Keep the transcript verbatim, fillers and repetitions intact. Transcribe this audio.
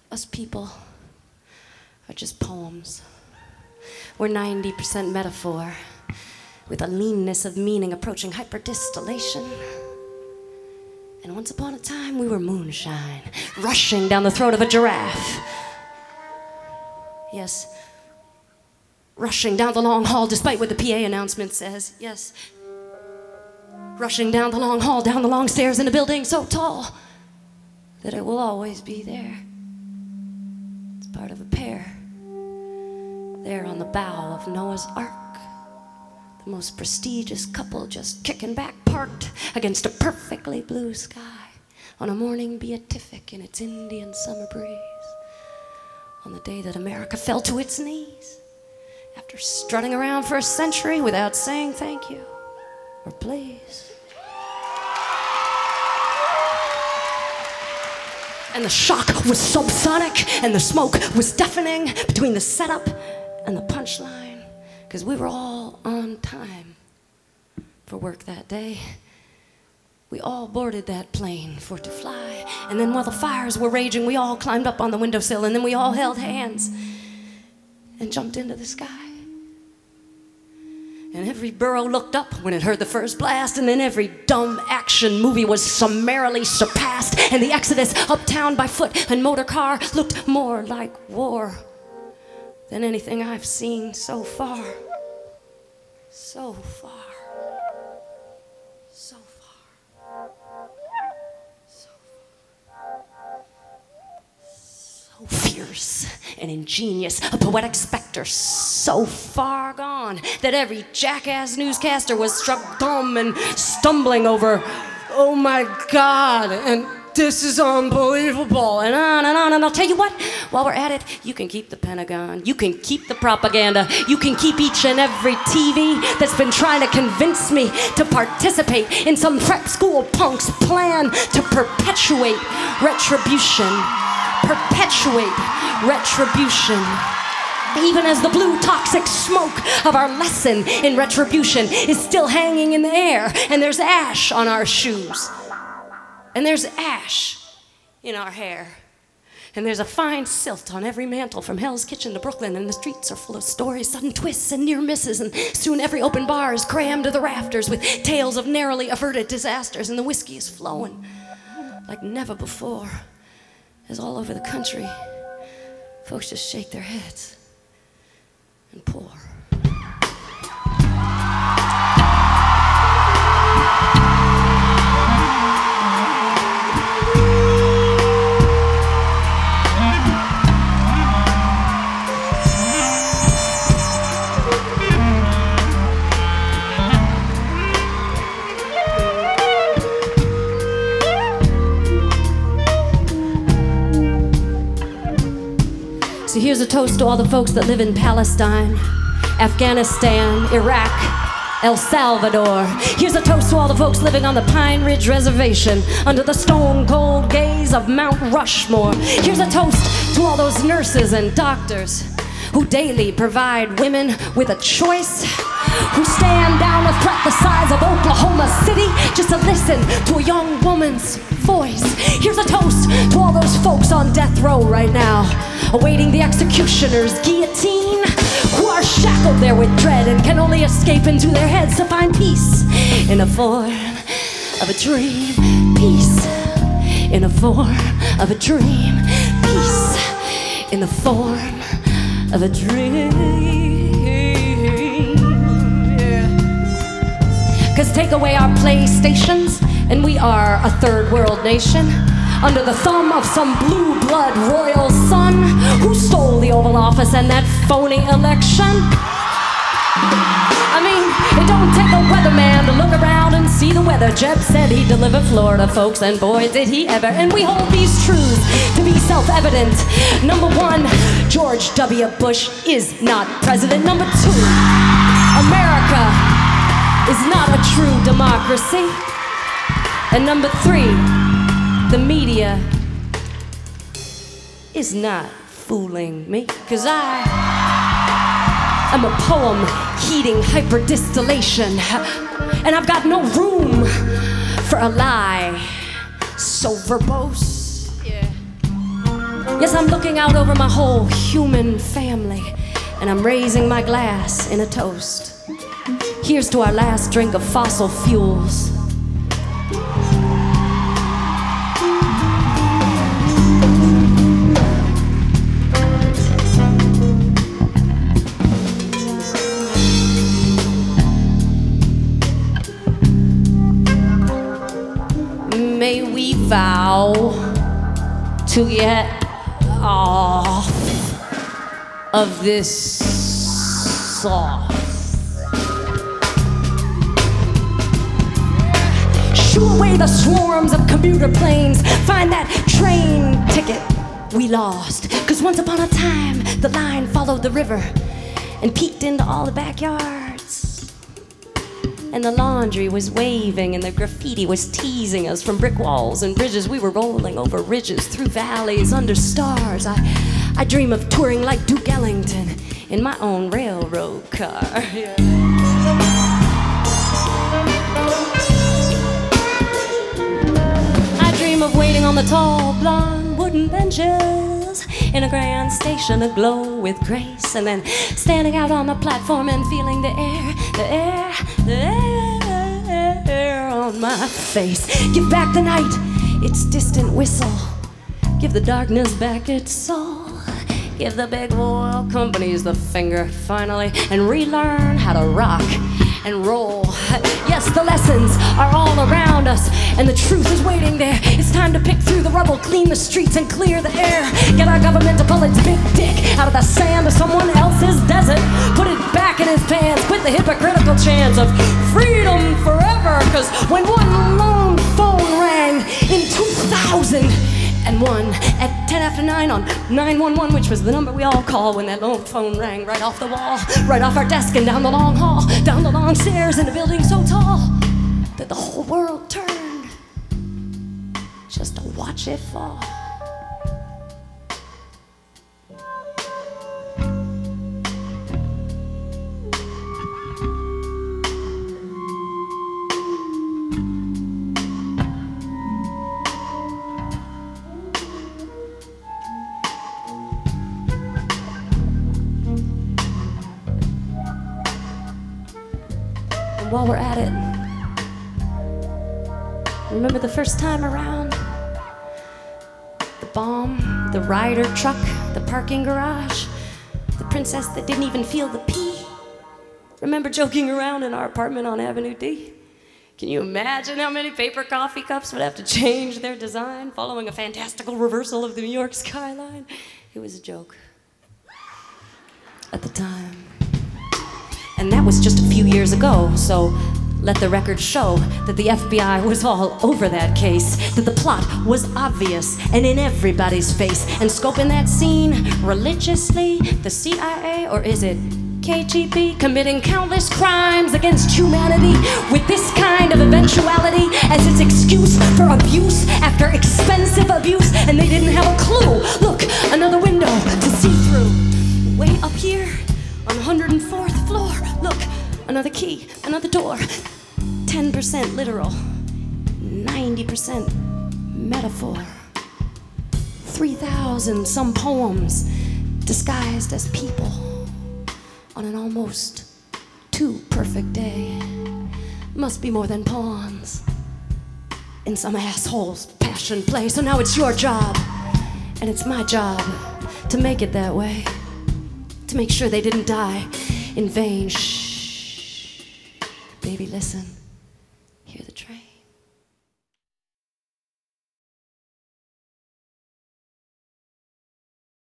Us people are just poems. We're ninety percent metaphor, with a leanness of meaning approaching hyperdistillation. And once upon a time, we were moonshine, rushing down the throat of a giraffe. Yes, rushing down the long hall, despite what the P A announcement says. Yes, rushing down the long hall, down the long stairs in a building so tall that it will always be there. It's part of a pair, there on the bow of Noah's Ark. The most prestigious couple just kicking back, parked against a perfectly blue sky on a morning beatific in its Indian summer breeze, on the day that America fell to its knees after strutting around for a century without saying thank you or please. And the shock was subsonic, and the smoke was deafening between the setup and the punchline, because we were all on time for work that day. We all boarded that plane for to fly, and then while the fires were raging, we all climbed up on the windowsill, and then we all held hands and jumped into the sky. And every burro looked up when it heard the first blast, and then every dumb action movie was summarily surpassed, and the exodus uptown by foot and motor car looked more like war than anything I've seen so far. So far. So far. So far. So fierce and ingenious, a poetic specter so far gone that every jackass newscaster was struck dumb and stumbling over, oh my God, and this is unbelievable, and on and on. And I'll tell you what, while we're at it, you can keep the Pentagon, you can keep the propaganda, you can keep each and every T V that's been trying to convince me to participate in some prep school punk's plan to perpetuate retribution. Perpetuate retribution. Even as the blue toxic smoke of our lesson in retribution is still hanging in the air, and there's ash on our shoes. And there's ash in our hair. And there's a fine silt on every mantle from Hell's Kitchen to Brooklyn, and the streets are full of stories, sudden twists and near misses, and soon every open bar is crammed to the rafters with tales of narrowly averted disasters, and the whiskey is flowing like never before, as all over the country, folks just shake their heads and pour. So here's a toast to all the folks that live in Palestine, Afghanistan, Iraq, El Salvador. Here's a toast to all the folks living on the Pine Ridge Reservation under the stone-cold gaze of Mount Rushmore. Here's a toast to all those nurses and doctors who daily provide women with a choice, who stand down a threat the size of Oklahoma City just to listen to a young woman's voice. Here's a toast to all those folks on death row right now, awaiting the executioner's guillotine, who are shackled there with dread and can only escape into their heads to find peace in the form of a dream. Peace in the form of a dream. Peace in the form of a dream. Yeah. 'Cause take away our PlayStations and we are a third world nation, under the thumb of some blue blood royal son who stole the Oval Office and that phony election. I mean, it don't take a weatherman to look around and see the weather. Jeb said he'd deliver Florida, folks, and boy, did he ever. And we hold these truths to be self-evident. Number one, George W. Bush is not president. Number two, America is not a true democracy. And number three, the media is not fooling me, 'cause I am a poem heating hyperdistillation, and I've got no room for a lie so verbose. Yeah. You Yes, I'm looking out over my whole human family, and I'm raising my glass in a toast. Here's to our last drink of fossil fuels. May we vow to get off of this sauce. Shoo away the swarms of commuter planes. Find that train ticket we lost. Cause once upon a time, the line followed the river and peeked into all the backyards. And the laundry was waving and the graffiti was teasing us from brick walls and bridges. We were rolling over ridges, through valleys, under stars. I, I dream of touring like Duke Ellington in my own railroad car. Yeah. I dream of waiting on the tall, blonde wooden benches in a grand station aglow with grace, and then standing out on the platform and feeling the air, the air, the air on my face. Give back the night its distant whistle. Give the darkness back its soul. Give the big oil companies the finger finally, and relearn how to rock and roll. Yes, the lessons are all around us, and the truth is waiting there. It's time to pick through the rubble, clean the streets and clear the air. Get our government to pull its big dick out of the sand of someone else's desert. Put it back in his pants, quit the hypocritical chants of freedom forever. Cause when one lone phone rang in two thousand one at ten after nine on nine one one, which was the number we all call when that lone phone rang right off the wall, right off our desk and down the long hall, down the long stairs in a building so tall that the whole world turned just to watch it fall. While we're at it, remember the first time around? The bomb, the rider truck, the parking garage, the princess that didn't even feel the pee. Remember joking around in our apartment on Avenue D? Can you imagine how many paper coffee cups would have to change their design following a fantastical reversal of the New York skyline? It was a joke at the time. And that was just a few years ago, so let the record show that the F B I was all over that case, that the plot was obvious and in everybody's face. And scoping that scene religiously, the C I A, or is it K G B, committing countless crimes against humanity with this kind of eventuality as its excuse for abuse after expensive abuse, and they didn't have a clue. Look, another window to see through. Way up here on one hundred fourth floor, look, another key, another door. ten percent literal, ninety percent metaphor. three thousand some poems disguised as people on an almost too perfect day. Must be more than pawns in some asshole's passion play. So now it's your job, and it's my job to make it that way. To make sure they didn't die in vain. Shh, baby, listen. Hear the train.